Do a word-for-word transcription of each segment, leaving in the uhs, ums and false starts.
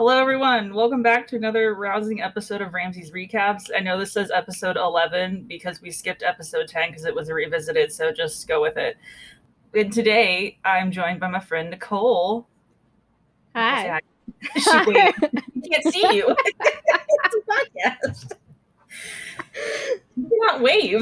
Hello, everyone. Welcome back to another rousing episode of Ramsey's Recaps. I know this says episode eleven because we skipped episode ten because it was a revisited, so just go with it. And today, I'm joined by my friend Nicole. Hi. hi. She waved. I can't see you. It's a podcast. You cannot wave.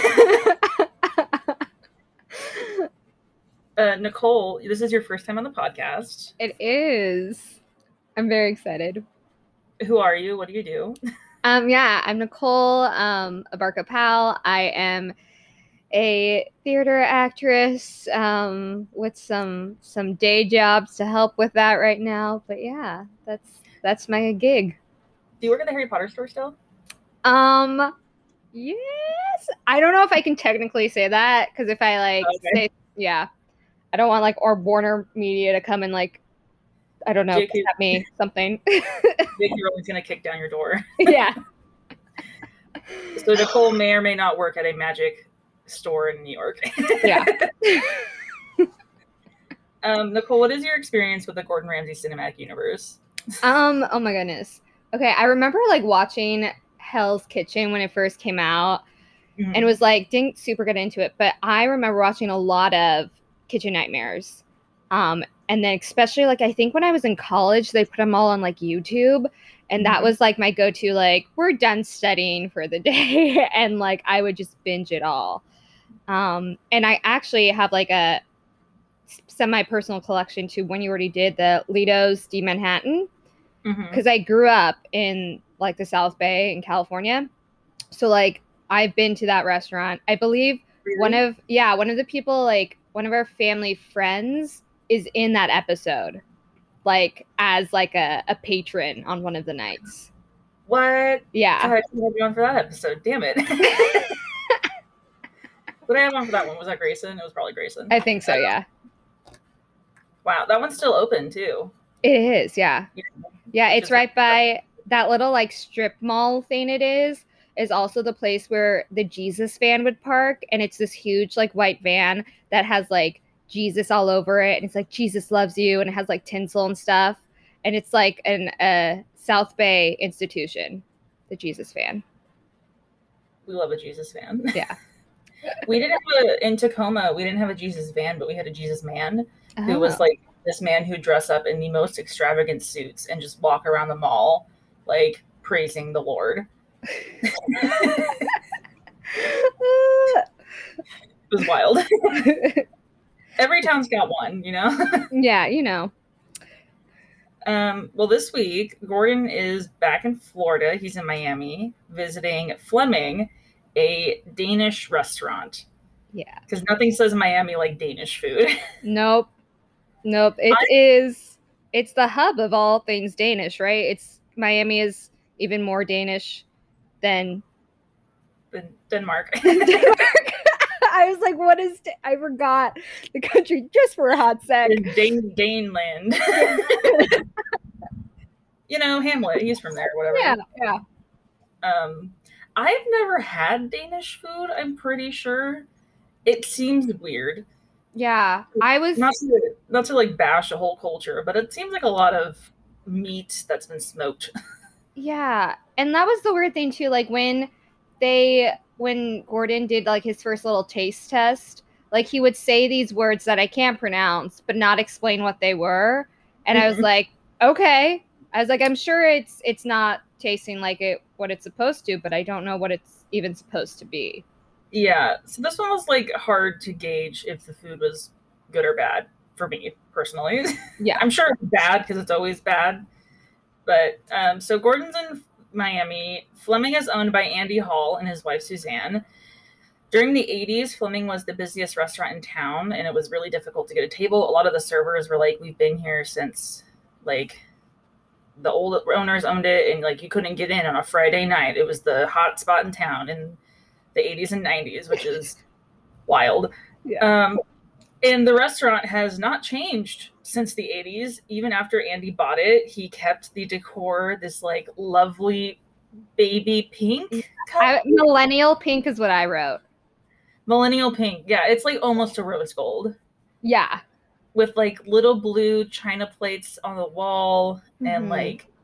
uh, Nicole, this is your first time on the podcast. It is. I'm very excited. Who are you? What do you do? Um, yeah, I'm Nicole um, Abarca Powell. I am a theater actress um, with some some day jobs to help with that right now. But yeah, that's that's my gig. Do you work at the Harry Potter store still? Um, yes. I don't know if I can technically say that because if I like okay. say yeah, I don't want like or Warner Media to come and like. I don't know. J K At me something. J K Rowling's gonna kick down your door. Yeah. So Nicole may or may not work at a magic store in New York. Yeah. um, Nicole, what is your experience with the Gordon Ramsay cinematic universe? Um. Oh my goodness. Okay, I remember like watching Hell's Kitchen when it first came out, mm-hmm. and was like didn't super get into it, but I remember watching a lot of Kitchen Nightmares. Um. And then especially like, I think when I was in college, they put them all on like YouTube. And that mm-hmm. was like my go-to, like, we're done studying for the day. And like, I would just binge it all. Um, and I actually have like a semi-personal collection to when you already did the Lido's D Manhattan. Because mm-hmm. I grew up in like the South Bay in California. So like, I've been to that restaurant. I believe really? one of, yeah, one of the people, like one of our family friends is in that episode, like as like a, a patron on one of the nights. What? Yeah. God, I didn't have you on for that episode. Damn it. What did I have on for that one? Was that Grayson? It was probably Grayson. I think so, yeah. Wow, that one's still open too. It is, yeah. Yeah, yeah it's Just right by that little like strip mall thing it is, is also the place where the Jesus van would park. And it's this huge like white van that has like Jesus all over it, and it's like Jesus loves you, and it has like tinsel and stuff, and it's like an uh South Bay institution, the Jesus van. We love a Jesus van. Yeah. We didn't have a in Tacoma. We didn't have a Jesus van, but we had a Jesus man oh. who was like this man who dress up in the most extravagant suits and just walk around the mall, like praising the Lord. It was wild. Every town's got one, you know? Yeah, you know. Um, well, this week, Gordon is back in Florida. He's in Miami visiting Fleming, a Danish restaurant. Yeah. Because nothing says Miami like Danish food. Nope. Nope. It I, is, it's the hub of all things Danish, right? It's, Miami is even more Danish than... than Denmark. Denmark. I was like, what is, da- I forgot the country just for a hot sec. Dane, Daneland. You know, Hamlet, he's from there, whatever. Yeah, yeah. Um, I've never had Danish food, I'm pretty sure. It seems weird. Yeah, I was... Not to, not to like bash a whole culture, but it seems like a lot of meat that's been smoked. Yeah, and that was the weird thing too, like when they... when Gordon did like his first little taste test, like he would say these words that I can't pronounce, but not explain what they were. And mm-hmm. I was like, okay. I was like, I'm sure it's, it's not tasting like it, what it's supposed to, but I don't know what it's even supposed to be. Yeah. So this one was like hard to gauge if the food was good or bad for me personally. Yeah. I'm sure it's bad because it's always bad. But um, so Gordon's in Miami. Fleming is owned by Andy Hall and his wife Suzanne. During the eighties, Fleming was the busiest restaurant in town, and it was really difficult to get a table. A lot of the servers were like, we've been here since like the old owners owned it, and like you couldn't get in on a Friday night. It was the hot spot in town in the eighties and nineties, which is wild. Yeah. Um, and the restaurant has not changed since the eighties. Even after Andy bought it, he kept the decor, this like lovely baby pink. I, millennial pink is what I wrote. Millennial pink. Yeah, it's like almost a rose gold. Yeah. With like little blue china plates on the wall mm-hmm. and like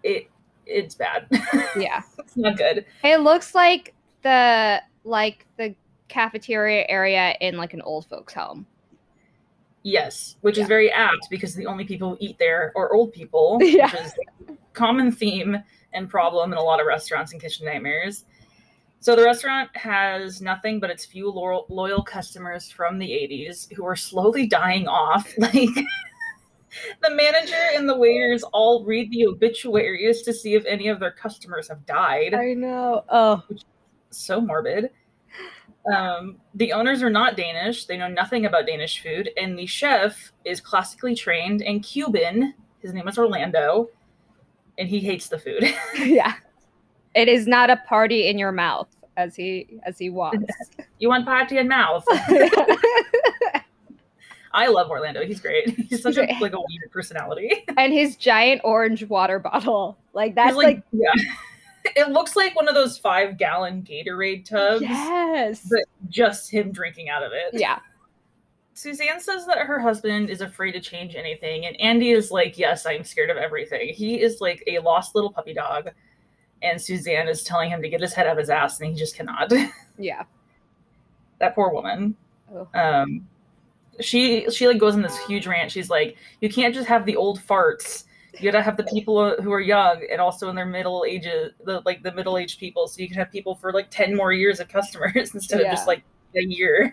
it it's bad. Yeah. It's not good. It looks like the like the cafeteria area in like an old folks home. Yes, which Yeah. is very apt because the only people who eat there are old people, Yeah. which is a common theme and problem in a lot of restaurants and Kitchen Nightmares. So the restaurant has nothing but its few loyal, loyal customers from the eighties who are slowly dying off. Like, the manager and the waiters all read the obituaries to see if any of their customers have died. I know. Oh. Which is so morbid. Um, the owners are not Danish. They know nothing about Danish food. And the chef is classically trained and Cuban. His name is Orlando. And he hates the food. Yeah. It is not a party in your mouth, as he as he wants. You want party in mouth. I love Orlando. He's great. He's such a like a weird personality. And his giant orange water bottle. Like that's like, like yeah. It looks like one of those five gallon Gatorade tubs. Yes. But just him drinking out of it. Yeah. Suzanne says that her husband is afraid to change anything. And Andy is like, yes, I'm scared of everything. He is like a lost little puppy dog. And Suzanne is telling him to get his head out of his ass, and he just cannot. Yeah. That poor woman. Oh. Um, she she like goes in this huge rant. She's like, you can't just have the old farts. You gotta have the people who are young and also in their middle ages, the like the middle aged people. So you can have people for like ten more years of customers instead Yeah. of just like a year.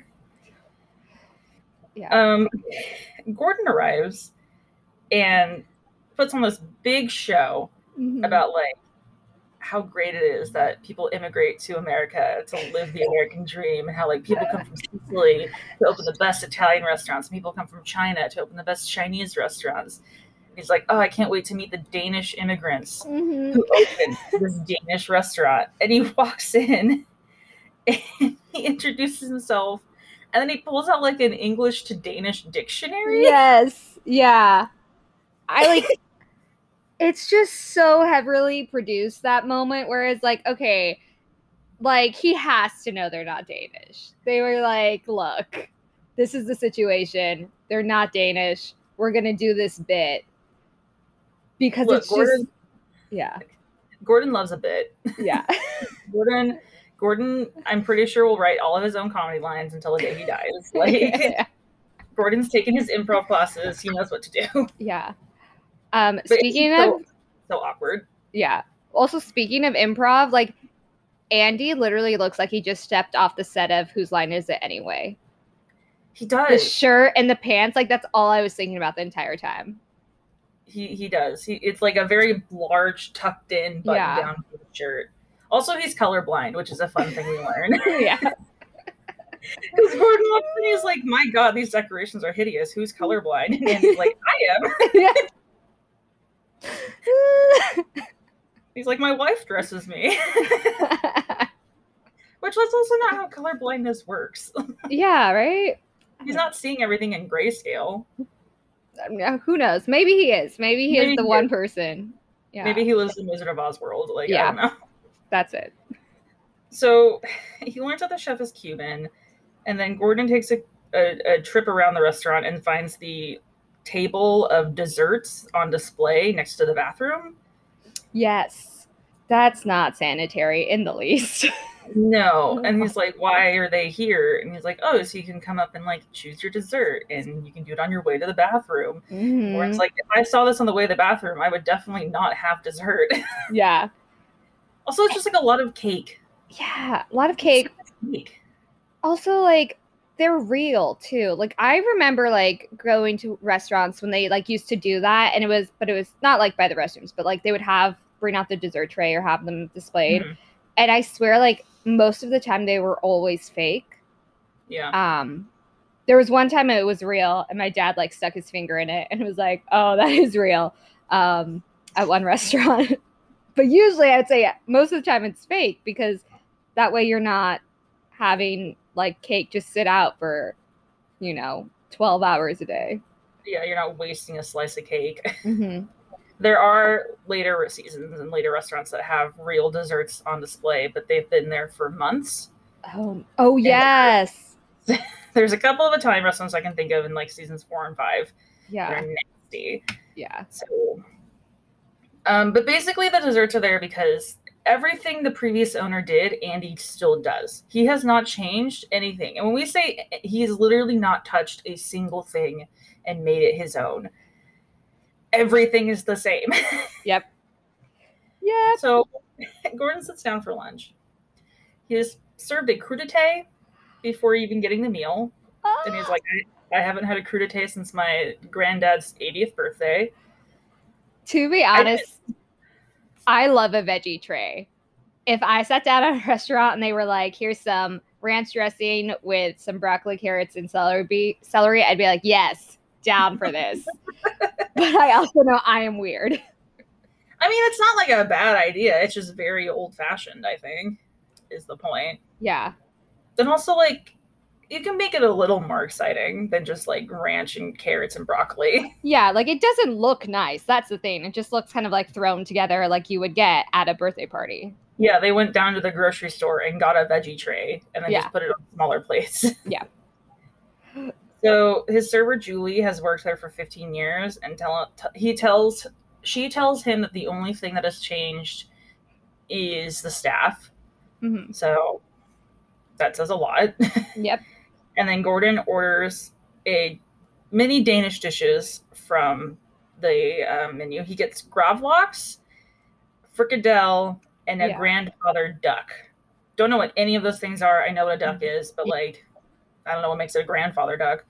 Yeah. Um, Gordon arrives and puts on this big show Mhm. about like how great it is that people immigrate to America to live the American dream, and how like people come from Sicily to open the best Italian restaurants, and people come from China to open the best Chinese restaurants. And he's like, oh, I can't wait to meet the Danish immigrants Mhm. who opened this Danish restaurant. And he walks in and he introduces himself, and then he pulls out like an English to Danish dictionary. Yes. Yeah. I like it's just so heavily produced, that moment where it's like, okay, like he has to know they're not Danish. They were like, look, this is the situation. They're not Danish. We're gonna do this bit. Because Look, it's Gordon, just yeah. Gordon loves a bit. Yeah. Gordon Gordon, I'm pretty sure will write all of his own comedy lines until the day he dies. Like Yeah. Gordon's taken his improv classes. He knows what to do. Yeah. Um, But speaking it's so, of so awkward. yeah. Also, speaking of improv, like Andy literally looks like he just stepped off the set of Whose Line Is It Anyway? He The does. shirt and the pants, like that's all I was thinking about the entire time. He he does. He it's like a very large, tucked in button Yeah. down shirt. Also, he's colorblind, which is a fun thing we learn. Yeah. Because Gordon looks and he's like, my God, these decorations are hideous. Who's colorblind? And Andy's like, I am. Yeah. He's like, my wife dresses me. Which that's also not how colorblindness works. Yeah, right? He's not seeing everything in grayscale. I mean, who knows? Maybe he is. Maybe he Maybe is the he one is. person. Yeah. Maybe he lives in Wizard of Oz world. Like, Yeah. I don't know. That's it. So he learns that the chef is Cuban, and then Gordon takes a, a, a trip around the restaurant and finds the table of desserts on display next to the bathroom. Yes. That's not sanitary in the least. No. And he's like, why are they here? And he's like, oh, so you can come up and like choose your dessert, and you can do it on your way to the bathroom. Mhm. Where it's like, if I saw this on the way to the bathroom, I would definitely not have dessert. Yeah. Also, it's just like a lot of cake. Yeah. A lot of cake. Cake. Also, like, they're real too. Like, I remember like going to restaurants when they like used to do that, and it was, but it was not like by the restrooms, but like they would have bring out the dessert tray or have them displayed. Mhm. And I swear, like, most of the time they were always fake. Yeah. Um, there was one time it was real, and my dad like stuck his finger in it and was like, "Oh, that is real." Um, at one restaurant, but usually I'd say most of the time it's fake, because that way you're not having like cake just sit out for, you know, twelve hours a day. Yeah, you're not wasting a slice of cake. Mm-hmm. There are later seasons and later restaurants that have real desserts on display, but they've been there for months. Oh, oh yes, There's a couple of Italian restaurants I can think of in like seasons four and five. yeah, They're nasty. yeah. So Um, but basically, the desserts are there because everything the previous owner did, Andy still does. He has not changed anything. And when we say he's literally not touched a single thing and made it his own, everything is the same. Yep. Yep. So Gordon sits down for lunch. He is served a crudité before even getting the meal. Oh. And he's like, I, I haven't had a crudité since my granddad's eightieth birthday. To be honest, I, I love a veggie tray. If I sat down at a restaurant and they were like, here's some ranch dressing with some broccoli, carrots, and celery, celery, I'd be like, yes, down for this. But I also know I am weird. I mean, it's not like a bad idea. It's just very old-fashioned, I think, is the point. Yeah. Then also, like, you can make it a little more exciting than just, like, ranch and carrots and broccoli. Yeah, like, it doesn't look nice. That's the thing. It just looks kind of, like, thrown together like you would get at a birthday party. Yeah, they went down to the grocery store and got a veggie tray and then yeah. just put it on smaller plates. Yeah. So his server, Julie, has worked there for fifteen years, and tell, t- he tells, she tells him that the only thing that has changed is the staff. Mm-hmm. So that says a lot. Yep. And then Gordon orders a mini Danish dishes from the uh, menu. He gets gravlax, frikadelle, and a yeah. grandfather duck. Don't know what any of those things are. I know what a duck is, but like, I don't know what makes it a grandfather duck.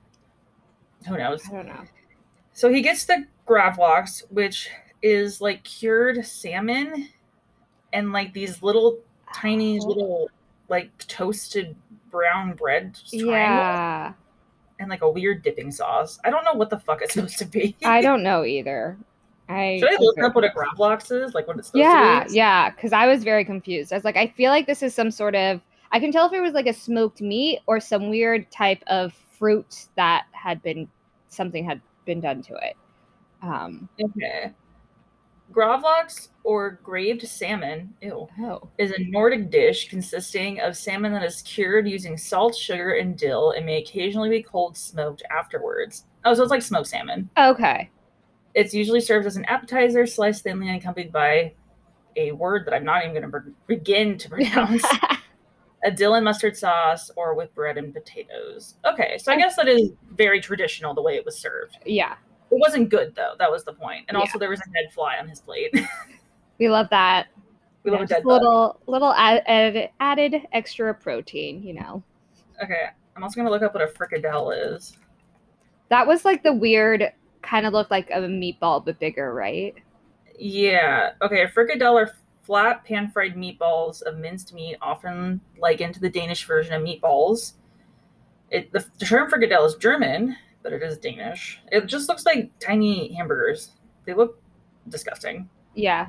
Who knows? I don't know. So he gets the gravlax, which is like cured salmon and like these little tiny oh. little like toasted brown bread triangles. Yeah. And like a weird dipping sauce. I don't know what the fuck it's supposed to be. I don't know either. I Should I look up what a gravlax is? Like what it's supposed yeah, to be? Yeah, yeah. Because I was very confused. I was like, I feel like this is some sort of, I can tell if it was like a smoked meat or some weird type of fruit that had been, something had been done to it. Um, okay. Gravlax, or graved salmon, ew, oh. is a Nordic dish consisting of salmon that is cured using salt, sugar, and dill and may occasionally be cold smoked afterwards. Oh, so it's like smoked salmon. Okay. It's usually served as an appetizer, sliced thinly and accompanied by a word that I'm not even going to be- begin to pronounce. A dill and mustard sauce, or with bread and potatoes. Okay, so I guess that is very traditional the way it was served. Yeah. It wasn't good, though. That was the point. And yeah. also there was a dead fly on his plate. We love that. We yeah, love a dead little, little added, added extra protein, you know. Okay, I'm also going to look up what a fricadelle is. That was like the weird, kind of looked like a meatball, but bigger, right? Yeah. Okay, a fricadelle are flat pan-fried meatballs of minced meat, often likened to the Danish version of meatballs. It, the, the term fricadelle is German, but it is Danish. It just looks like tiny hamburgers. They look disgusting. Yeah.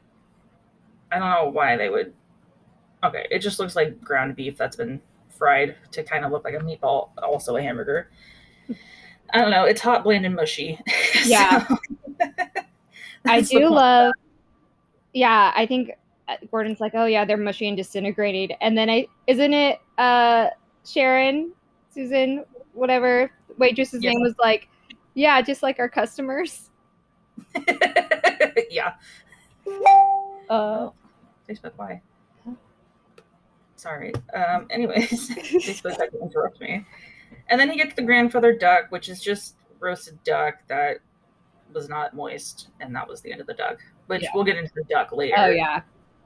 I don't know why they would... Okay, it just looks like ground beef that's been fried to kind of look like a meatball, also a hamburger. I don't know. It's hot, bland, and mushy. Yeah. So, I do love... Yeah, I think Gordon's like, oh yeah, they're mushy and disintegrated. And then I, isn't it uh, Sharon, Susan, whatever, waitress's yeah. name was like, yeah, just like our customers. Yeah. Uh, oh, Facebook, why? Sorry. Um, anyways, Facebook had to interrupt me. And then he gets the grandfather duck, which is just roasted duck that was not moist, and that was the end of the duck. Which yeah. we'll get into the duck later. Oh, yeah.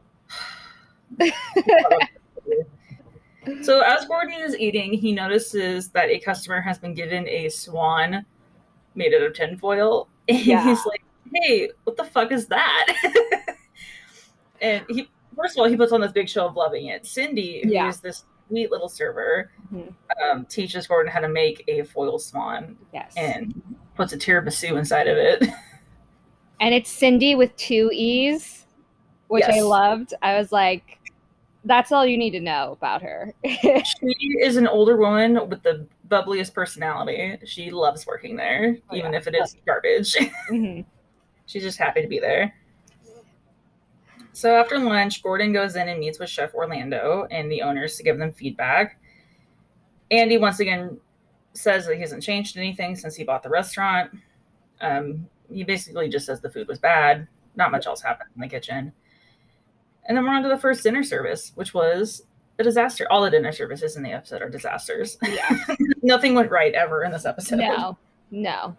So as Gordon is eating, he notices that a customer has been given a swan made out of tinfoil. And yeah. he's like, hey, what the fuck is that? And he, first of all, he puts on this big show of loving it. Cindy, who yeah. is this sweet little server, mm-hmm. um, teaches Gordon how to make a foil swan. Yes. And puts a tiramisu inside of it. And it's Cindy with two E's, which yes. I loved. I was like, that's all you need to know about her. She is an older woman with the bubbliest personality. She loves working there, oh, even yeah. if it is garbage. Mm-hmm. She's just happy to be there. So after lunch, Gordon goes in and meets with Chef Orlando and the owners to give them feedback. Andy once again says that he hasn't changed anything since he bought the restaurant. Um, he basically just says the food was bad. Not much else happened in the kitchen. And then we're on to the first dinner service, which was a disaster. All the dinner services in the episode are disasters. Yeah. Nothing went right ever in this episode. No, no.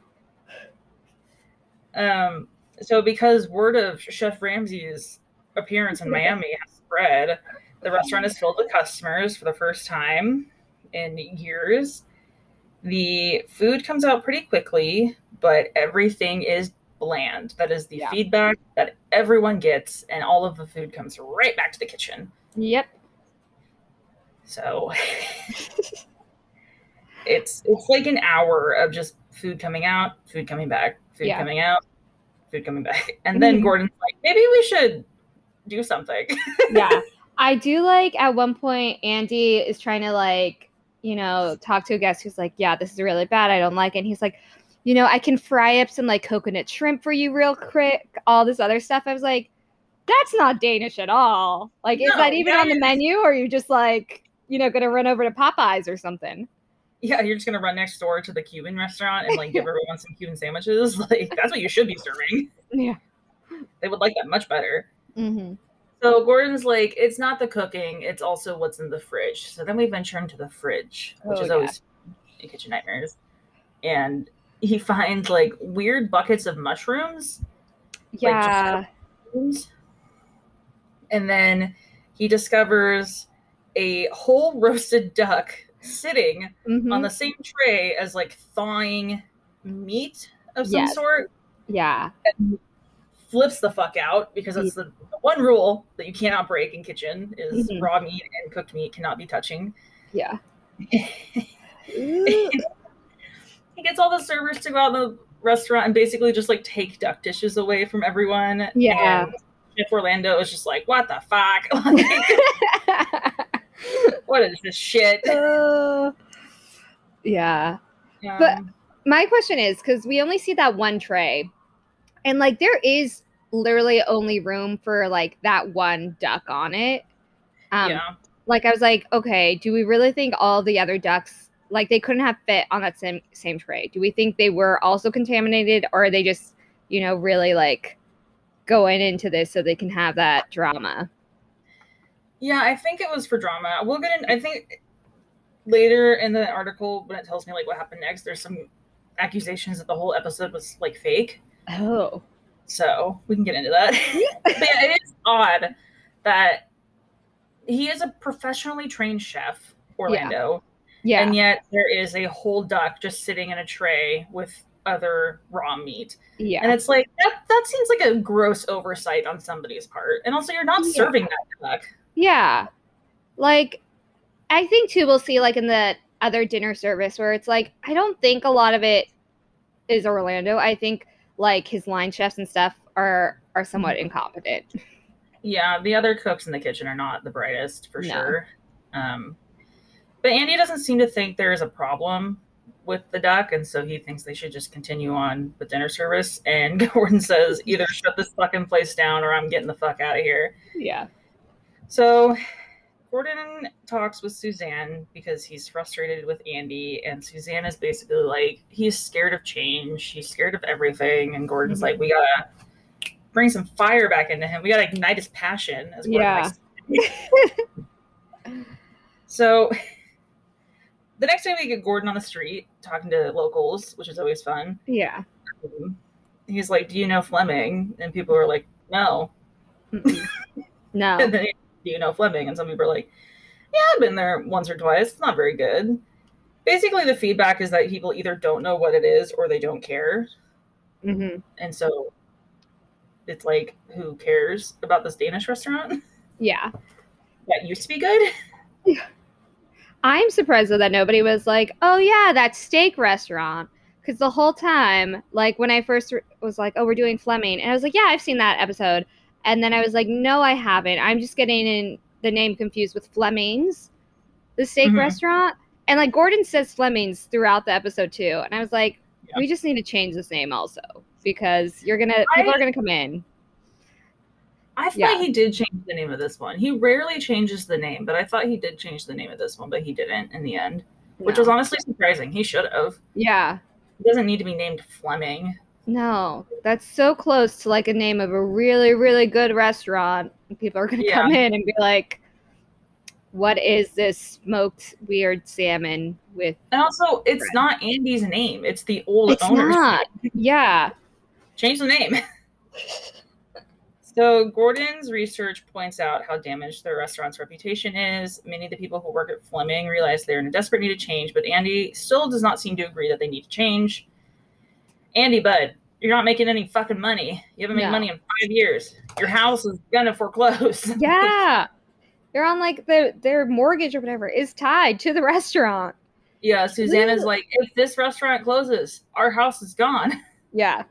Um, so because word of Chef Ramsay's appearance in Miami has spread, the restaurant is filled with customers for the first time in years. The food comes out pretty quickly, but everything is bland. That is the yeah. feedback that everyone gets, and all of the food comes right back to the kitchen. Yep. So it's it's like an hour of just food coming out, food coming back, food yeah. coming out, food coming back. And then mm-hmm. Gordon's like, maybe we should do something. Yeah. I do like at one point Andy is trying to like, you know, talk to a guest who's like, yeah, this is really bad. I don't like it. And he's like, you know, I can fry up some like coconut shrimp for you real quick. All this other stuff. I was like, that's not Danish at all. Like, no, is that even that on the is... menu? Or are you just like, you know, going to run over to Popeyes or something? Yeah, you're just going to run next door to the Cuban restaurant and like give everyone some Cuban sandwiches. Like, that's what you should be serving. Yeah. They would like that much better. Mm-hmm. So Gordon's like, it's not the cooking, it's also what's in the fridge. So then we venture into the fridge, which oh, is yeah. always in Kitchen Nightmares. And he finds like weird buckets of mushrooms. Yeah. Like, and then he discovers a whole roasted duck sitting mm-hmm. on the same tray as like thawing meat of some yes. sort. Yeah. And flips the fuck out because that's the, the one rule that you cannot break in kitchen is mm-hmm. raw meat and cooked meat cannot be touching. Yeah. He gets all the servers to go out in the restaurant and basically just like take duck dishes away from everyone. Yeah. And Chef Orlando is just like, what the fuck? Like, what is this shit? Uh, yeah. Um, but my question is, because we only see that one tray, and like there is literally only room for like that one duck on it. Um, yeah. Like I was like, okay, do we really think all the other ducks, like they couldn't have fit on that same same tray? Do we think they were also contaminated, or are they just, you know, really like going into this so they can have that drama? Yeah, I think it was for drama. We'll get in. I think later in the article when it tells me like what happened next, there's some accusations that the whole episode was like fake. Oh. So we can get into that. But yeah, it is odd that he is a professionally trained chef, Orlando. Yeah. yeah. And yet there is a whole duck just sitting in a tray with other raw meat. Yeah. And it's like, that, that seems like a gross oversight on somebody's part. And also, you're not yeah. serving that duck. Yeah. Like, I think too, we'll see like in the other dinner service where it's like, I don't think a lot of it is Orlando. I think like his line chefs and stuff are are somewhat incompetent. Yeah, the other cooks in the kitchen are not the brightest for no. sure. Um, but Andy doesn't seem to think there is a problem with the duck, and so he thinks they should just continue on the dinner service. And Gordon says, either shut this fucking place down or I'm getting the fuck out of here. Yeah. So Gordon talks with Suzanne because he's frustrated with Andy, and Suzanne is basically like, he's scared of change, he's scared of everything, and Gordon's mm-hmm. like, we gotta bring some fire back into him, we gotta ignite his passion, as Gordon yeah. likes. So the next time we get Gordon on the street talking to locals, which is always fun. Yeah. Um, he's like, do you know Fleming? And people are like, no. No. And then, do you know Fleming? And some people are like, yeah, I've been there once or twice. It's not very good. Basically, the feedback is that people either don't know what it is or they don't care. Mm-hmm. And so it's like, who cares about this Danish restaurant? Yeah. That used to be good? Yeah. I'm surprised though that nobody was like, oh yeah, that steak restaurant. Because the whole time, like when I first re- was like, oh, we're doing Fleming. And I was like, yeah, I've seen that episode. And then I was like, no, I haven't. I'm just getting in the name confused with Fleming's, the steak mm-hmm. restaurant. And like Gordon says Fleming's throughout the episode too. And I was like, yeah. we just need to change this name also because you're going to, people I, are going to come in. I thought yeah. he did change the name of this one. He rarely changes the name, but I thought he did change the name of this one, but he didn't in the end, no. which was honestly surprising. He should have. Yeah. It doesn't need to be named Fleming. No, that's so close to like a name of a really, really good restaurant. People are going to Yeah. come in and be like, what is this smoked weird salmon with? And also, it's bread? not Andy's name. It's the old It's owner's not. name. Yeah. Change the name. So Gordon's research points out how damaged their restaurant's reputation is. Many of the people who work at Fleming realize they're in a desperate need to change, but Andy still does not seem to agree that they need to change. Andy, bud, you're not making any fucking money. You haven't made No. money in five years. Your house is gonna foreclose. Yeah. They're on like the their mortgage or whatever is tied to the restaurant. Yeah, Susanna's like, if this restaurant closes, our house is gone. Yeah.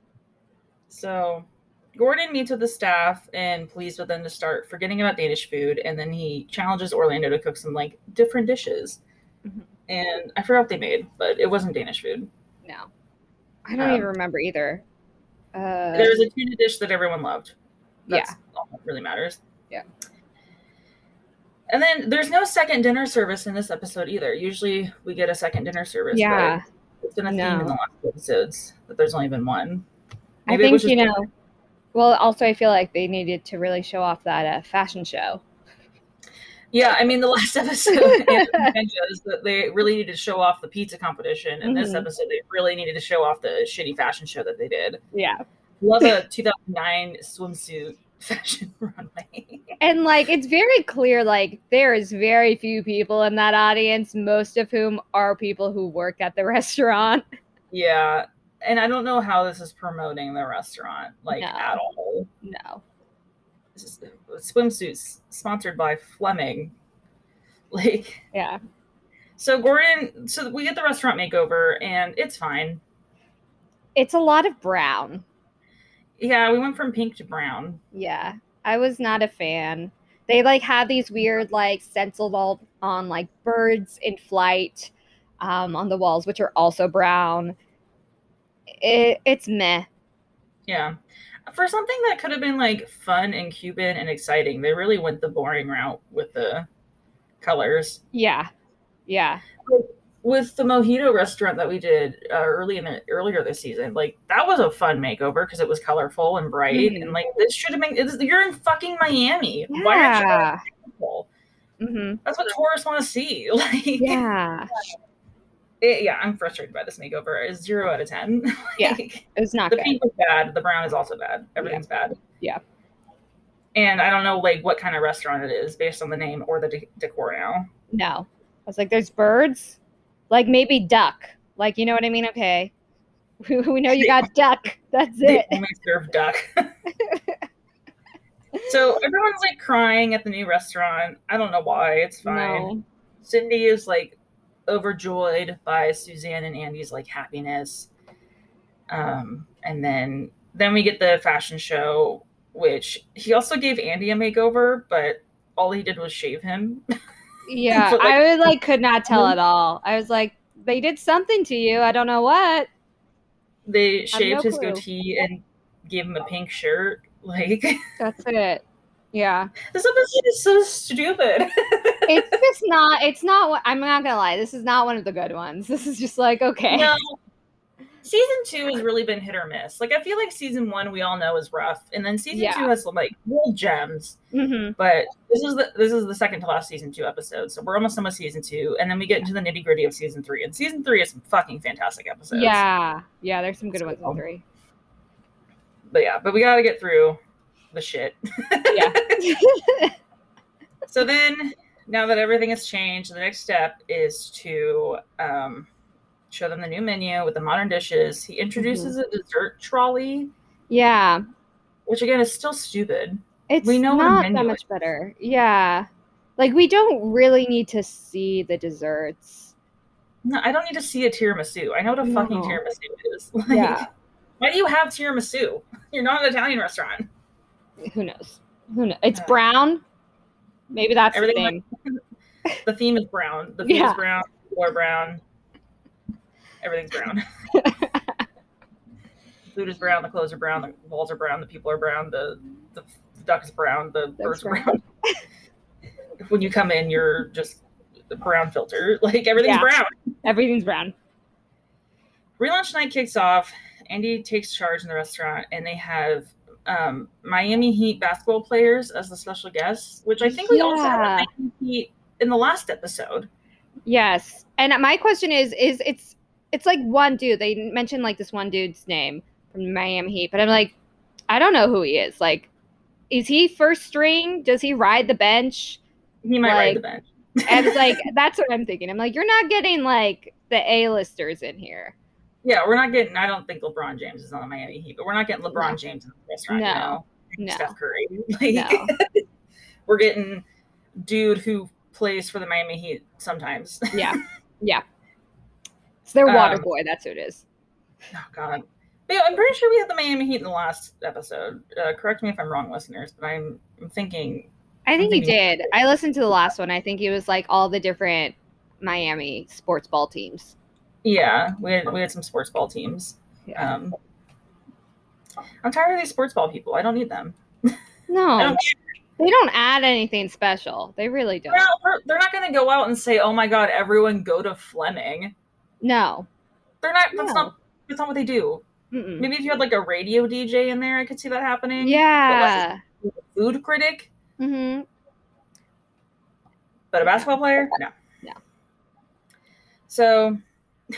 So Gordon meets with the staff and pleads with them to start forgetting about Danish food, and then he challenges Orlando to cook some like different dishes. Mm-hmm. And I forgot what they made, but it wasn't Danish food. No. I don't Um, even remember either. Uh, there was a tuna dish that everyone loved. That's yeah. all that really matters. Yeah. And then there's no second dinner service in this episode either. Usually we get a second dinner service. Yeah. But it's been a No. theme in the last episodes that there's only been one. I Maybe it was think, just you know, well, also I feel like they needed to really show off that uh, fashion show. Yeah, I mean, the last episode mentions that they really needed to show off the pizza competition. And this Mhm. episode, they really needed to show off the shitty fashion show that they did. Yeah. Love a two thousand nine swimsuit fashion runway. And like it's very clear, like there is very few people in that audience, most of whom are people who work at the restaurant. Yeah, and I don't know how this is promoting the restaurant, like, No. at all. No. This is swimsuits sponsored by Fleming. Like, Yeah. so Gordon, so we get the restaurant makeover, and it's fine. It's a lot of brown. Yeah, we went from pink to brown. Yeah. I was not a fan. They like had these weird like stenciled all on like birds in flight um, on the walls, which are also brown. It, it's meh. Yeah. For something that could have been like fun and Cuban and exciting, they really went the boring route with the colors. Yeah. Yeah. With the mojito restaurant that we did uh, early in the earlier this season, like that was a fun makeover because it was colorful and bright, Mhm. and like this should have been. It's, you're in fucking Miami. Why aren't you Yeah. colorful? Mm-hmm. That's what tourists want to see. Like, Yeah. it, yeah, I'm frustrated by this makeover. It's zero out of ten. Yeah. Like, It was not the good. pink is bad. The brown is also bad. Everything's bad. Yeah. And I don't know like what kind of restaurant it is based on the name or the de- decor now. No. I was like, there's birds? Like maybe duck. Like, you know what I mean? Okay. We, we know you got duck. That's They it. only serve duck. So everyone's like crying at the new restaurant. I don't know why. It's fine. No. Cindy is like overjoyed by Suzanne and Andy's like happiness. Um, and then then we get the fashion show, which he also gave Andy a makeover, but all he did was shave him. Yeah. But, like, I was like, could not tell at all. I was like, they did something to you. I don't know what. They shaved no his clue. goatee and gave him a pink shirt. Like, That's it. Yeah. this episode is so stupid. It's just not, it's not what, I'm not gonna lie. This is not one of the good ones. This is just like, okay. No. Season two has really been hit or miss. Like, I feel like season one we all know is rough, and then season Yeah. two has some like real gems. Mm-hmm. But this is the this is the second to last season two episode, so we're almost done with season two, and then we get into the nitty gritty of season three. And season three is some fucking fantastic episodes. Yeah. Yeah. There's some good ones So- in three. But yeah, but we gotta get through the shit. Yeah. So then, now that everything has changed, the next step is to um, show them the new menu with the modern dishes. He introduces Mm-hmm. a dessert trolley, Yeah. which again is still stupid. It's We know what a not menu that is. much better. Yeah. Like we don't really need to see the desserts. No, I don't need to see a tiramisu. I know what a fucking No. tiramisu is. Like, Yeah. why do you have tiramisu? You're not an Italian restaurant. Who knows? Who knows? It's Yeah. brown. Maybe that's the Everything thing. The theme is brown. The food Yeah. is brown. People are brown. Everything's brown. The food is brown. The clothes are brown. The walls are brown. The people are brown. The the, the duck is brown. The birds are brown. brown. When you come in, you're just the brown filter. Like everything's Yeah. brown. Everything's brown. Relaunch night kicks off. Andy takes charge in the restaurant, and they have um, Miami Heat basketball players as the special guests, which I think we also had Yeah. Miami Heat in the last episode. Yes. And my question is, is it's it's like one dude. They mentioned like this one dude's name from Miami Heat, but I'm like, I don't know who he is. Like, is he first string? Does he ride the bench? He might Like, ride the bench. I was like, that's what I'm thinking. I'm like, you're not getting like the A-listers in here. Yeah, we're not getting. I don't think LeBron James is on the Miami Heat, but we're not getting LeBron No. James in the restaurant. No. You know, No. Steph Curry. Like, No. we're getting dude who plays for the Miami Heat sometimes. Yeah. Yeah. It's their Um, water boy. That's who it is. Oh God. But yeah, I'm pretty sure we had the Miami Heat in the last episode. Uh, correct me if I'm wrong, listeners, but I'm, I'm thinking. I think I'm he thinking- did. I listened to the last one. I think it was like all the different Miami sports ball teams. Yeah, we had we had some sports ball teams. Yeah. Um, I'm tired of these sports ball people. I don't need them. No, I don't, they don't add anything special. They really don't. they're not, they're not going to go out and say, "Oh my God, everyone go to Fleming." No. They're not. That's No. not. That's not what they do. Mm-mm. Maybe if you had like a radio D J in there, I could see that happening. Yeah. But like a food critic, Mm-hmm. but a basketball player, no. No. So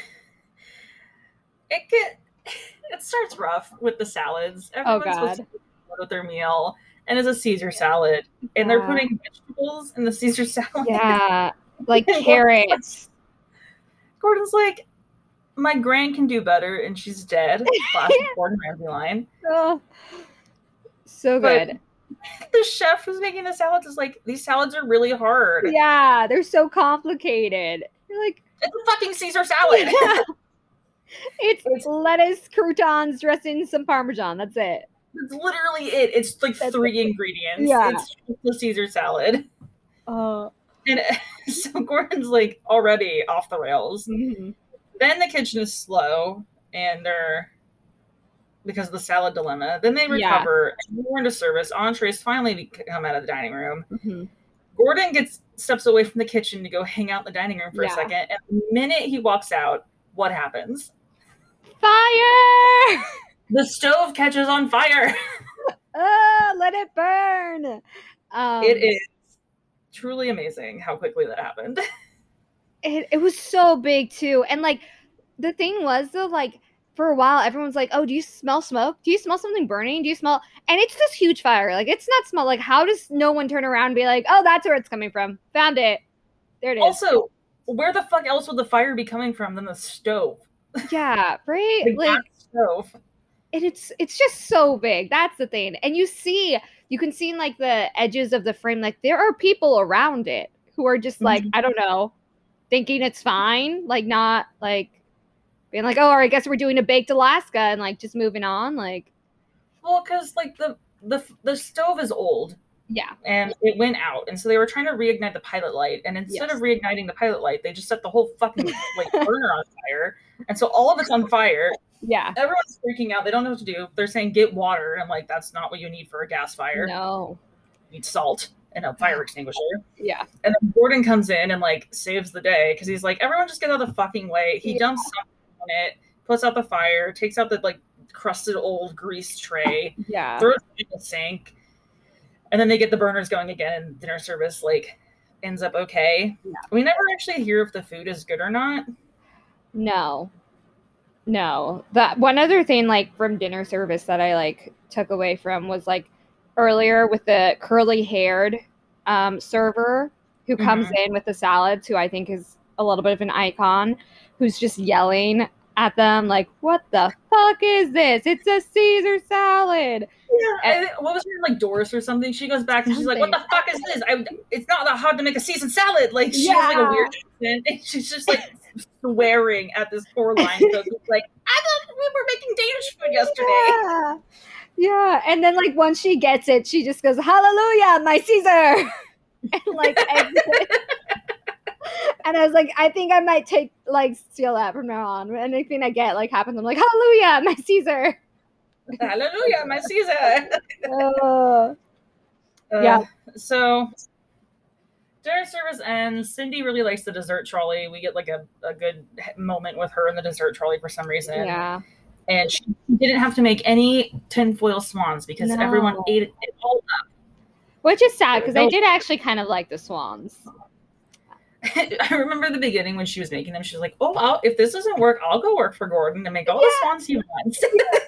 it get it starts rough with the salads. Oh, Everyone's supposed God. to go with their meal, and it's a Caesar salad, and they're Yeah. putting vegetables in the Caesar salad. Yeah. Like And carrots. Gordon's like, my gran can do better, and she's dead. Classic Gordon Ramsay line. Oh, so But- good. The chef who's making the salads is like, these salads are really hard. Yeah, they're so complicated. You're like, It's a fucking Caesar salad. yeah. It's It's- lettuce, croutons, dressing, some Parmesan. That's it. It's literally it. It's like That's three ingredients. Yeah. It's just the Caesar salad. Oh. And so Gordon's like already off the rails. Mhm. Then the kitchen is slow and they're because of the salad dilemma. Then they Yeah. recover and more into service. Entrees finally come out of the dining room. Mhm. Gordon gets steps away from the kitchen to go hang out in the dining room for Yeah. a second. And the minute he walks out, what happens? Fire! The stove catches on fire. Ah, let it burn. Um, It is truly amazing how quickly that happened. It, it was so big too. And like the thing was though, like for a while everyone's like, oh, do you smell smoke? Do you smell something burning? Do you smell and it's this huge fire. Like it's not smell like how does no one turn around and be like, oh, that's where it's coming from. Found it. There it is. Also, where the fuck else would the fire be coming from than the stove? Yeah, right? The Like gas stove. and it's it's just so big. That's the thing. And you see, you can see in like the edges of the frame, like there are people around it who are just like, Mhm. I don't know, thinking it's fine, like not like being like, oh, I guess we're doing a baked Alaska and like just moving on. Like, Well, because like the the the stove is old yeah, and it went out, and so they were trying to reignite the pilot light, and instead Yes. of reigniting the pilot light, they just set the whole fucking like burner on fire, and so all of it's on fire. yeah, Everyone's freaking out. They don't know what to do. They're saying get water, and I'm like, that's not what you need for a gas fire. no, You need salt and a fire extinguisher. yeah, And then Gordon comes in and like saves the day because he's like, everyone just get out of the fucking way. He Yeah. dumps something on it, puts out the fire, takes out the like crusted old grease tray, yeah, throws it in the sink, and then they get the burners going again. And dinner service like ends up okay. Yeah. We never actually hear if the food is good or not. no, no. That one other thing, like from dinner service that I like took away from was like earlier with the curly haired um, server who comes in with the salads, who I think is a little bit of an icon, who's just yelling at them like, "What the fuck is this? It's a Caesar salad!" Yeah, and what was her name, like Doris or something? She goes back and she's like, "What the fuck is this? I, it's not that hard to make a Caesar salad." Like she has like Yeah. a weird accent, and she's just like swearing at this poor line cook. Who's like, "I thought we were making Danish food yesterday." Yeah. Yeah, and then like once she gets it, she just goes, "Hallelujah, my Caesar!" and like exits. And I was like, I think I might take like steal that from now on. Anything I get like happens, I'm like, "Hallelujah, my Caesar!" Hallelujah, my Caesar. Oh, Uh, Yeah. So dinner service ends. Cindy really likes the dessert trolley. We get like a, a good moment with her in the dessert trolley for some reason. yeah, And she didn't have to make any tinfoil swans because No. everyone ate it, it all up. Which is sad because I No. did actually kind of like the swans. I remember the beginning when she was making them. She was like, "Oh, I'll, if this doesn't work, I'll go work for Gordon and make all the swans he wants."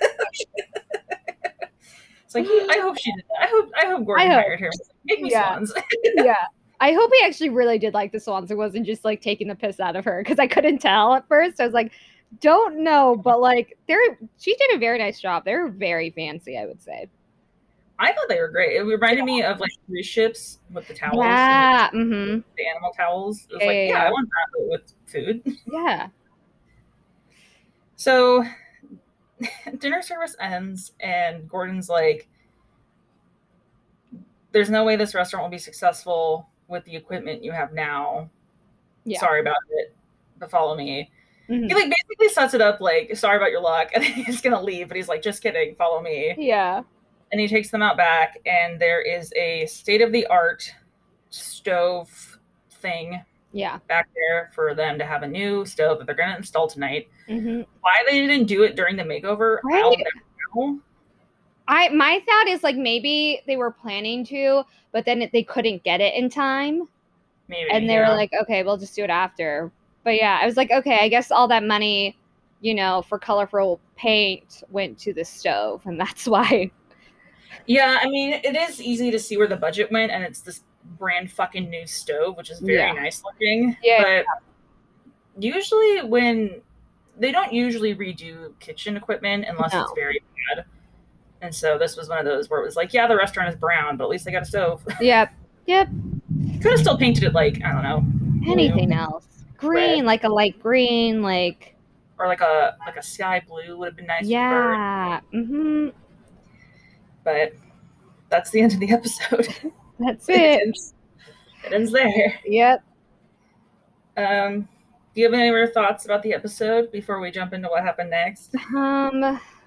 It's like, I hope she did that. I hope I hope Gordon I hope. hired her. Make me Yeah. swans. Yeah. I hope he actually really did like the swans. It wasn't just like taking the piss out of her because I couldn't tell at first. I was like, don't know, but like they're she did a very nice job. They were very fancy, I would say. I thought they were great. It reminded me of like cruise ships with the towels. Yeah. and Mm-hmm. the animal towels. It was Yeah, like, yeah, yeah, yeah. I want that but with food. Yeah. So dinner service ends and Gordon's like, there's no way this restaurant will be successful with the equipment you have now. Yeah. Sorry about it, but follow me. Mhm. He like basically sets it up like, sorry about your luck, and he's gonna leave, but he's like, just kidding, follow me. Yeah. And he takes them out back, and there is a state-of-the-art stove thing Yeah. back there for them to have a new stove that they're gonna install tonight. Mm-hmm. Why they didn't do it during the makeover, I don't Right. know. I my thought is like maybe they were planning to, but then it, they couldn't get it in time, Maybe. and they yeah. were like, okay, we'll just do it after. But yeah, I was like, okay, I guess all that money, you know, for colorful paint went to the stove, and that's why. Yeah, I mean, it is easy to see where the budget went, and it's this brand fucking new stove, which is very Yeah. nice looking. Yeah. But usually when they don't usually redo kitchen equipment unless No. it's very bad. And so this was one of those where it was like, yeah, the restaurant is brown, but at least they got a stove. Yep. Yep. Could have still painted it like, I don't know, Anything else? Green, Red. like a light green, like or like a like a sky blue would have been nice. For her. yeah. Mm-hmm. But that's the end of the episode. That's it, it. ends, it ends there. Yep. Um, do you have any other thoughts about the episode before we jump into what happened next? Um,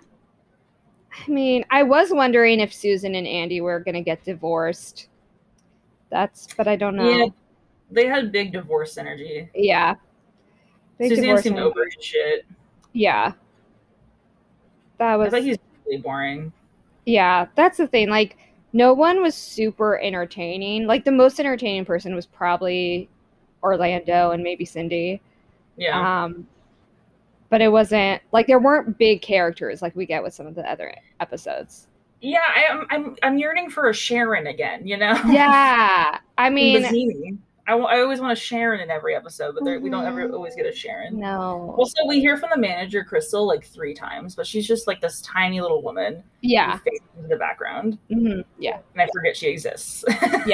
I mean, I was wondering if Susan and Andy were gonna get divorced. That's, but I don't know. Yeah, they had big divorce energy. Yeah. Big Suzanne divorce seemed energy. over his shit. Yeah. That I was. think he's really boring. Yeah, that's the thing. Like, no one was super entertaining. Like, the most entertaining person was probably Orlando and maybe Cindy. Yeah. Um, but it wasn't like there weren't big characters like we get with some of the other episodes. Yeah, I, I'm I'm I'm yearning for a Sharon again. You know. Yeah, I mean, Bazzini. I, I always want a Sharon in every episode, but there, we don't ever Mhm. always get a Sharon. no. Also, we hear from the manager, Crystal, like three times, but she's just like this tiny little woman Yeah. who fades into the background, hmm Yeah. and I forget she exists.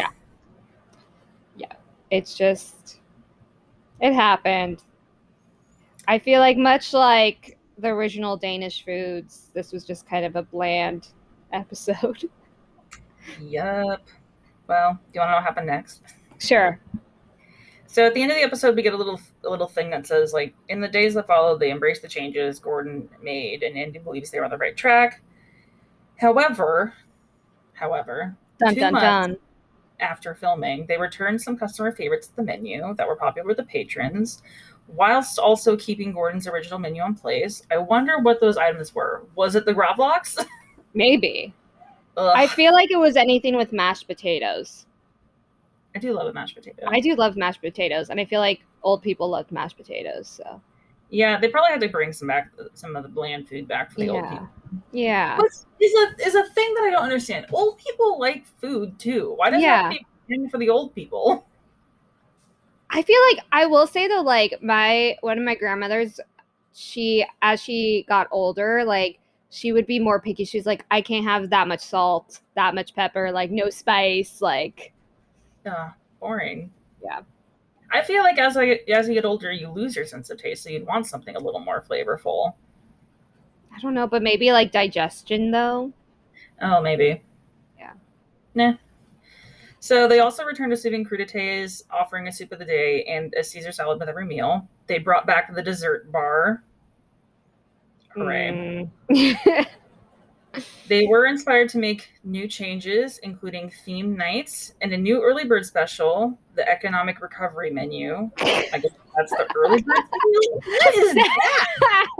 It's just, it happened. I feel like much like the original Danish Foods, this was just kind of a bland episode. Yup. Well, do you want to know what happened next? Sure. So at the end of the episode, we get a little a little thing that says, like, in the days that followed, they embraced the changes Gordon made, and Andy believes they were on the right track. However, however, Dun two dun months dun. after filming, they returned some customer favorites to the menu that were popular with the patrons, whilst also keeping Gordon's original menu in place. I wonder what those items were. Was it the Gravlox? Maybe. Ugh, I feel like it was anything with mashed potatoes. I do love a mashed potato. I do love mashed potatoes, and I feel like old people loved mashed potatoes. So Yeah, they probably had to bring some back, some of the bland food back for the old yeah, people. yeah. Which is a is a thing that I don't understand. Old people like food too. Why does it have to be bland for the old people? I feel like I will say though, like my one of my grandmothers, she as she got older, like she would be more picky. She's like, I can't have that much salt, that much pepper, like no spice, like Ugh, boring. Yeah. I feel like as I as you get older, you lose your sense of taste, so you'd want something a little more flavorful. I don't know, but maybe like digestion though. Oh, maybe. Yeah. Nah. So they also returned to serving crudités, offering a soup of the day and a Caesar salad with every meal. They brought back the dessert bar. Hooray. Mm. They were inspired to make new changes, including theme nights and a new early bird special, the economic recovery menu. I guess that's the early bird menu. What is that?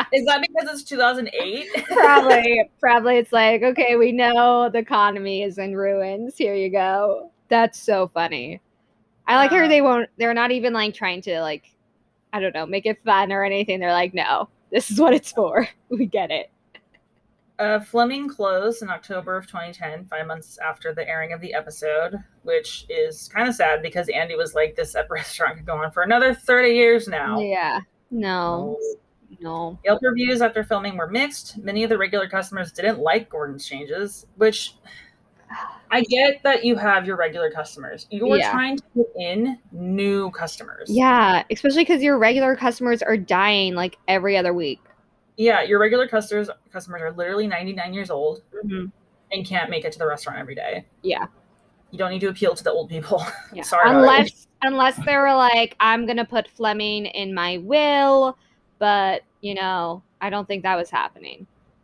Is that because it's two thousand eight? Probably. Probably it's like, okay, we know the economy is in ruins. Here you go. That's so funny. I like um, how they won't, they're not even like trying to like, I don't know, make it fun or anything. They're like, no, this is what it's for. We get it. Uh, Fleming closed in October of twenty ten, five months after the airing of the episode, which is kind of sad because Andy was like, this restaurant could go on for another thirty years now. Yeah. No. No. no. Yelp reviews after filming were mixed. Many of the regular customers didn't like Gordon's changes, which I get that you have your regular customers. You're yeah. trying to put in new customers. Yeah, especially because your regular customers are dying like every other week. Yeah, your regular customers customers are literally ninety-nine years old mm-hmm. and can't make it to the restaurant every day. Yeah. You don't need to appeal to the old people. Yeah. Sorry. Unless unless they were like, I'm going to put Fleming in my will, but, you know, I don't think that was happening.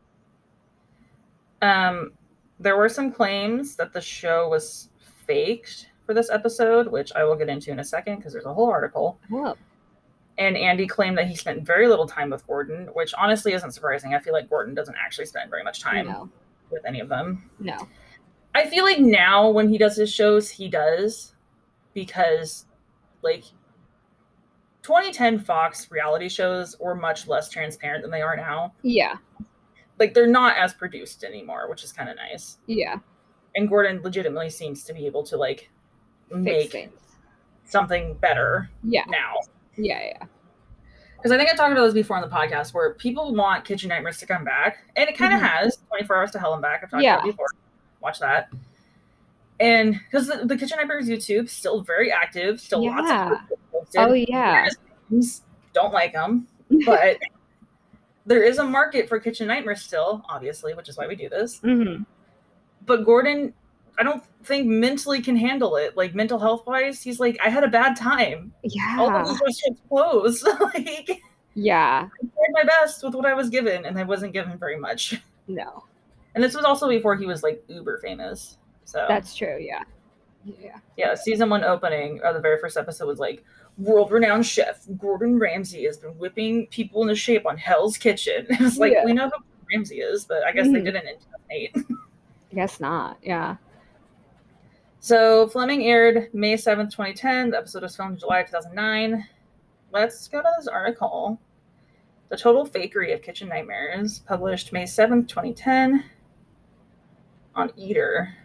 Um, there were some claims that the show was faked for this episode, which I will get into in a second because there's a whole article. Whoa. And Andy claimed that he spent very little time with Gordon, which honestly isn't surprising. I feel like Gordon doesn't actually spend very much time no. with any of them. No. I feel like now when he does his shows, he does because, like, twenty ten Fox reality shows were much less transparent than they are now. Yeah. Like, they're not as produced anymore, which is kind of nice. Yeah. And Gordon legitimately seems to be able to, like, Fix make things. something better yeah. now. Yeah, yeah. Because I think I talked about this before on the podcast where people want Kitchen Nightmares to come back. And it kind of mm-hmm. has. twenty-four Hours to Hell and Back. I've talked yeah. about it before. Watch that. And because the, the Kitchen Nightmares YouTube still very active. Still yeah. lots of people posted. Oh, yeah. Don't like them. But there is a market for Kitchen Nightmares still, obviously, which is why we do this. Mm-hmm. But Gordon, I don't think mentally can handle it. Like, mental health wise, he's like, I had a bad time. Yeah. All of these restaurants closed. Like, yeah. I tried my best with what I was given, and I wasn't given very much. No. And this was also before he was, like, uber famous. So that's true, yeah. Yeah. Yeah, season one opening, or the very first episode was like, world-renowned chef Gordon Ramsay has been whipping people into shape on Hell's Kitchen. It was like, yeah. we know who Ramsay is, but I guess mm-hmm. they didn't in two thousand eight. I guess not, yeah. So Fleming aired May seventh, twenty ten. The episode was filmed July two thousand nine. Let's go to this article. The Total Fakery of Kitchen Nightmares, published May seventh, twenty ten on Eater.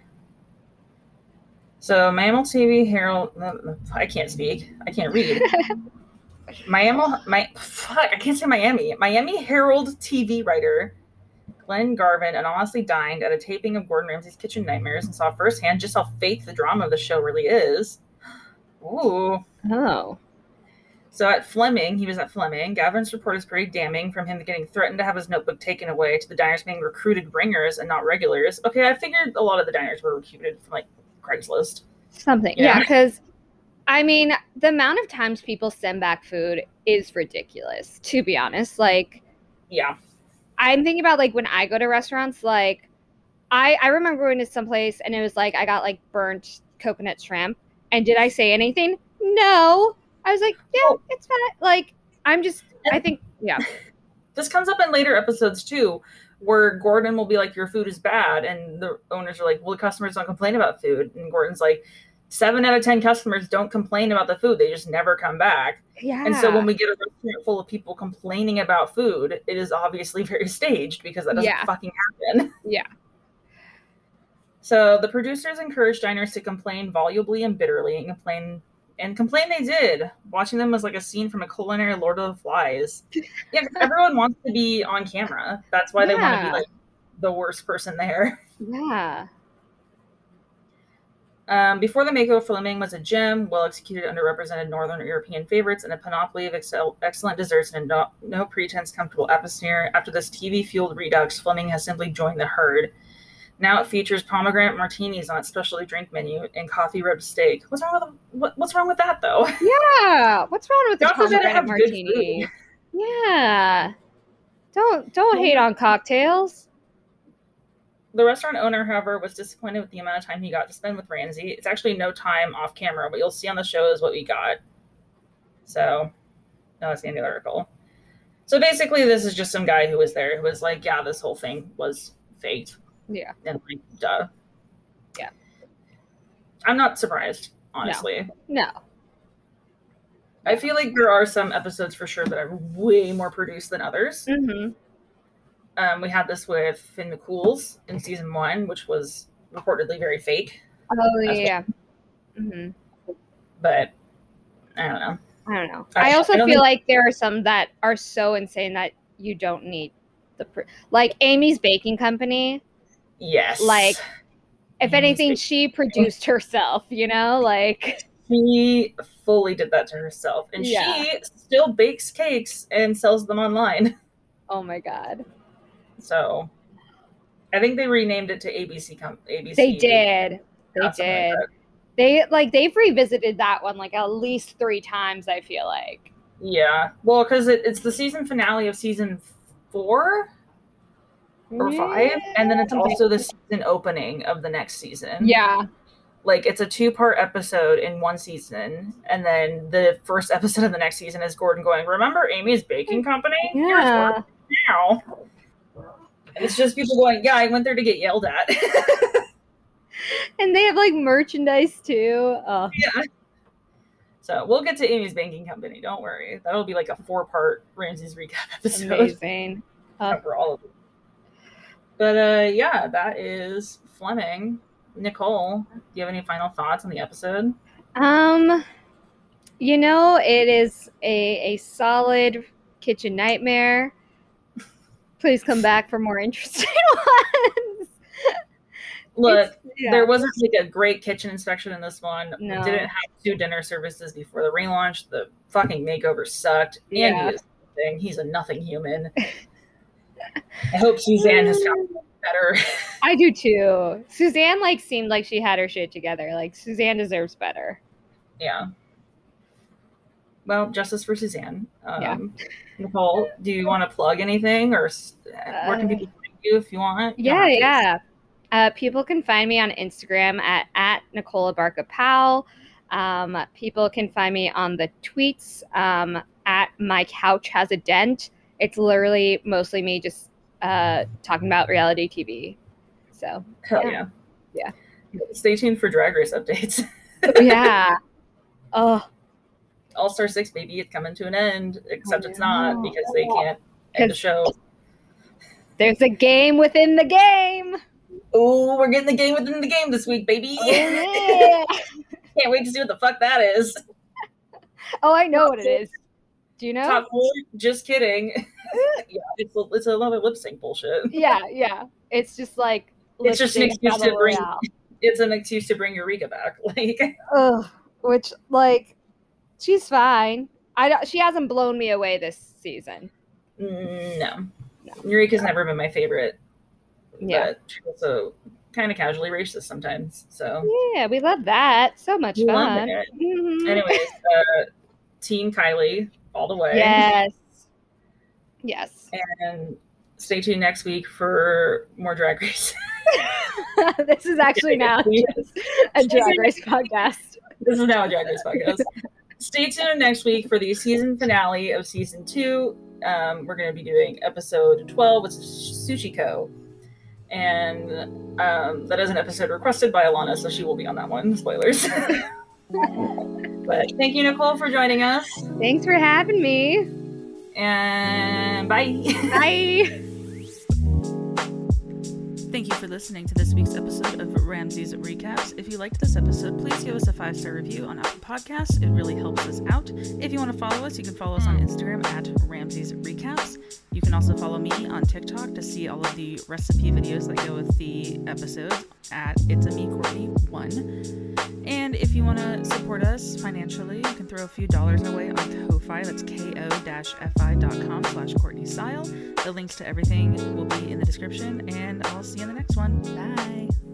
So Miami T V Herald, I can't speak. I can't read. Miami, my, fuck, I can't say Miami. Miami Herald T V writer Glenn Garvin anonymously dined at a taping of Gordon Ramsay's Kitchen Nightmares and saw firsthand just how fake the drama of the show really is. Ooh. Oh. So at Fleming, he was at Fleming. Gavin's report is pretty damning, from him getting threatened to have his notebook taken away to the diners being recruited ringers and not regulars. Okay, I figured a lot of the diners were recruited from, like, Craigslist. Something. Yeah, because, yeah, I mean, the amount of times people send back food is ridiculous, to be honest. Like, yeah. I'm thinking about, like, when I go to restaurants, like, I, I remember going to some place and it was like, I got, like, burnt coconut shrimp. And did I say anything? No. I was like, yeah, oh. it's fine. Like, I'm just, and I think, yeah. This comes up in later episodes, too, where Gordon will be like, your food is bad. And the owners are like, well, the customers don't complain about food. And Gordon's like, seven out of ten customers don't complain about the food. They just never come back. Yeah. And so when we get a restaurant full of people complaining about food, it is obviously very staged because that doesn't yeah. fucking happen. Yeah. So the producers encouraged diners to complain volubly and bitterly and complain and complain they did. Watching them was like a scene from a culinary Lord of the Flies. Yeah, everyone wants to be on camera. That's why yeah. they want to be like the worst person there. Yeah. Um, before the makeover, Fleming was a gem, well-executed, underrepresented Northern European favorites, and a panoply of excel- excellent desserts and no, no pretense comfortable atmosphere. After this T V-fueled redux, Fleming has simply joined the herd. Now it features pomegranate martinis on its specialty drink menu and coffee rubbed steak. What's wrong with the, what, What's wrong with that, though? Yeah, what's wrong with the pomegranate martini? Yeah, don't don't hate on cocktails. The restaurant owner, however, was disappointed with the amount of time he got to spend with Ramsay. It's actually no time off camera, but you'll see on the show is what we got. So, no, that's the end of the article. So basically, this is just some guy who was there who was like, yeah, this whole thing was faked. Yeah. And like, duh. Yeah. I'm not surprised, honestly. No. no. I feel like there are some episodes for sure that are way more produced than others. Mm-hmm. Um, we had this with Finn McCool's in season one, which was reportedly very fake. Oh, yeah. Well. Mm-hmm. But I don't know. I don't know. I, I also I feel think... like there are some that are so insane that you don't need the... Pr- like Amy's Baking Company. Yes. Like, if Amy's anything, she produced herself, you know? Like... She fully did that to herself. And yeah. she still bakes cakes and sells them online. Oh my God. So, I think they renamed it to A B C. Com- A B C. They did. They did. Like they, like, they've revisited that one, like, at least three times, I feel like. Yeah. Well, because it, it's the season finale of season four or yeah. five. And then it's also the season opening of the next season. Yeah. Like, it's a two-part episode in one season, and then the first episode of the next season is Gordon going, remember Amy's Baking Company? Yeah. Now. And it's just people going, yeah, I went there to get yelled at. And they have, like, merchandise, too. Oh. Yeah. So, we'll get to Amy's Baking Company. Don't worry. That'll be, like, a four-part Ramsay's Recap episode. Amazing. Uh, for all of it. But, uh, yeah, that is Fleming. Nicole, do you have any final thoughts on the episode? Um, you know, it is a, a solid kitchen nightmare. Please come back for more interesting ones. Look, yeah. There wasn't like a great kitchen inspection in this one. No. We didn't have two dinner services before the relaunch. The fucking makeover sucked. Yeah. Andy is nothing. He's a nothing human. I hope Suzanne has found better. I do too. Suzanne like seemed like she had her shit together. Like Suzanne deserves better. Yeah. Well, justice for Suzanne. Um, yeah. Nicole, do you want to plug anything, or uh, where can people find you if you want? Yeah, you yeah. Uh, people can find me on Instagram at at Nicola Barca Powell. Um, people can find me on the tweets um, at My Couch Has a Dent. It's literally mostly me just uh, talking about reality T V. So, hell yeah. Yeah. yeah. Stay tuned for Drag Race updates. Yeah. Oh. All-Star six, baby, it's coming to an end, except it's not because they can't end the show. There's a game within the game. Oh, we're getting the game within the game this week, baby. Oh, yeah. Can't wait to see what the fuck that is. Oh, I know what it is. Do you know? Top four? Just kidding. Yeah, it's a, it's a lot of lip sync bullshit. Yeah, yeah. It's just like it's just an excuse to bring. Royale. It's an excuse to bring Eureka back. Like, ugh, which like she's fine. I don't, she hasn't blown me away this season. No, no. Eureka's never been my favorite. Yeah, but she's also kind of casually racist sometimes. So yeah, we love that. So much we fun. Mm-hmm. Anyways, uh, Team Kylie all the way. Yes. Yes. And stay tuned next week for more Drag Race. This is actually now just a Drag Race podcast. This is now a Drag Race podcast. Stay tuned next week for the season finale of season two. Um, we're going to be doing episode twelve with Suchiko. And um, that is an episode requested by Alana, so she will be on that one. Spoilers. But thank you, Nicole, for joining us. Thanks for having me. And bye. Bye. Thank you for listening to this week's episode of Ramsay's Recaps. If you liked this episode, please give us a five-star review on Apple Podcasts. It really helps us out. If you want to follow us, you can follow us on Instagram at Ramsay's Recaps. You can also follow me on TikTok to see all of the recipe videos that go with the episodes at It's a Me Courtney one. And if you want to support us financially, you can throw a few dollars away on Ko-Fi. That's ko-fi.com slash Courtney Style. The links to everything will be in the description, and I'll see you in the next one. Bye.